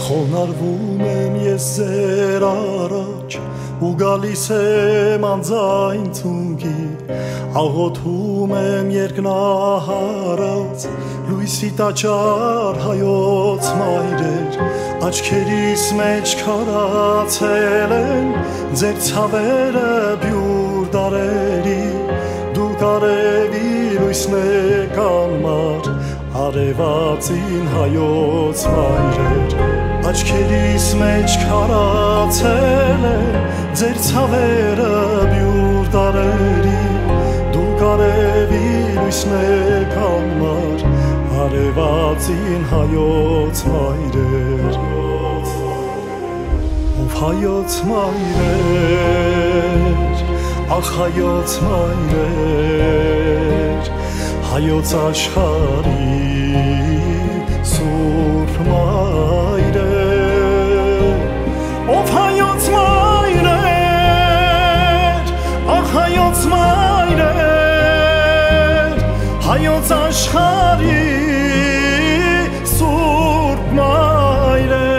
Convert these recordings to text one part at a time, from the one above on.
Խոնարհվում եմ ես ձեր առաջ ու գալիս եմ անձայն ծունկի, աղոթում եմ երկնահարած լույսի տաճար հայոց մայրեր, աչքերիս մեջ քարացել են ձեր ցավերը բյուր դարերի, դուք արևի լույսն եք անմար, արևածին հայոց մայրեր, աչքերիս մեջ քարացել են ձեր ցավերը բյուր դարերի, դուք արևի լույսն եք անմար, արևածին հայոց մայրեր, ով հայոց մայրեր, ախ հայոց մայրեր, հայոց աշխարհի սուրբ մայրեր, ով հայոց մայրեր, ախ հայոց մայրեր, հայոց աշխարհի սուրբ մայրեր,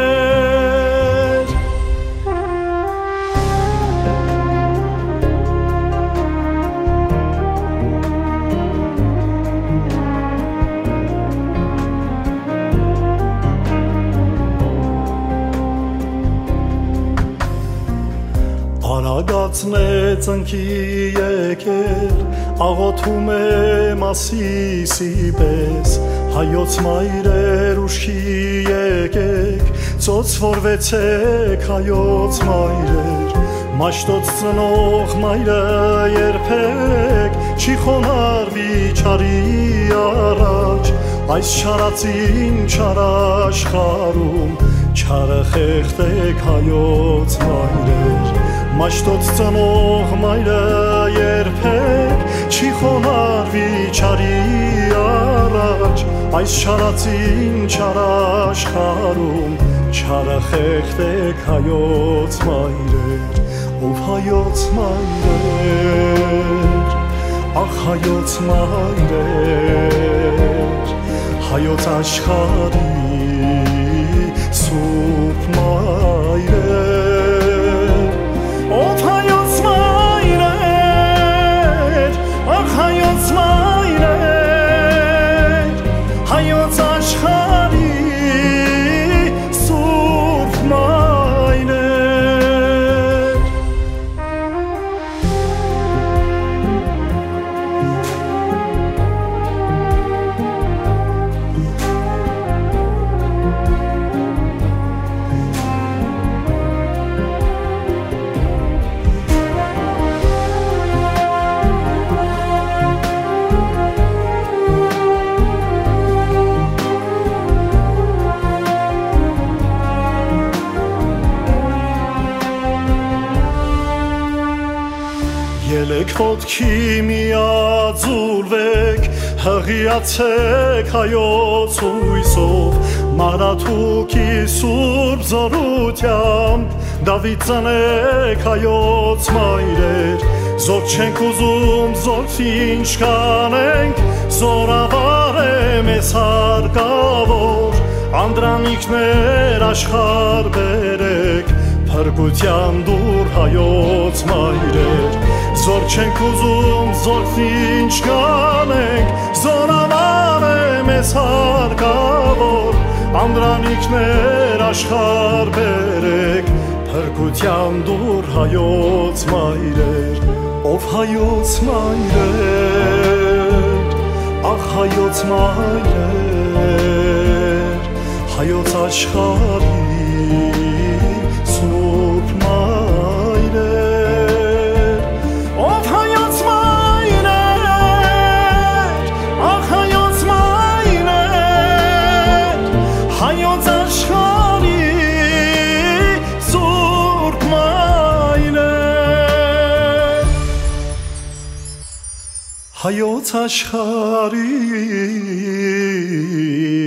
Արագածն է ծնկի եկել, աղոթում եմ ասիսի պես, հայոց մայրեր ուշքի եկեք, ծոցվորվեցեք հայոց մայրեր, մաշտոց ծնող մայրը երբեք չի խոնարհվի չարի առաջ, այս չարածին չար աշխարհում չարը խեղդեք հայոց մայրեր, մաշտոց ծնող մայրը երբեք չի խոնարհվի չարի առաջ, այս չարածին չար աշխարհում չարը խեղդեք հայոց մայրեր, ով հայոց մայրեր, ախ հայոց մայրեր, հայոց աշխարհի սուրբ մայրեր, ով հայոց մայրեր, ախ հայոց մայրեր, հայոց աշխարհի սուրբ մայրեր, Ելեք ոտքի միաձուլվեք, հղիացեք հայոց հույսով, Մարաթուքի սուրբ զորությամբ, Դավիթ ծնեք հայոց մայրեր, զոր չենք ուզում զորքին չկանենք, զորավար է մեզ հարկավոր, անդրանիկներ աշխարհ բերեք, փրկության դուր հայոց մայրեր, զոր չենք ուզում զորքին չկանենք, զորավար է մեզ հարկավոր, անդրանիկներ աշխարհ բերեք, փրկության դուր հայոց մայրեր, ով հայոց մայրեր, ախ հայոց մայրեր, հայոց աշխարհի սուրբ մայրեր, ով հայոց մայրեր, ախ հայոց մայրեր, հայոց աշխարհի սուրբ մայրեր, հայոց աշխարհի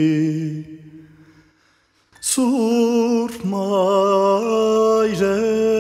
սուրբ մայրեր,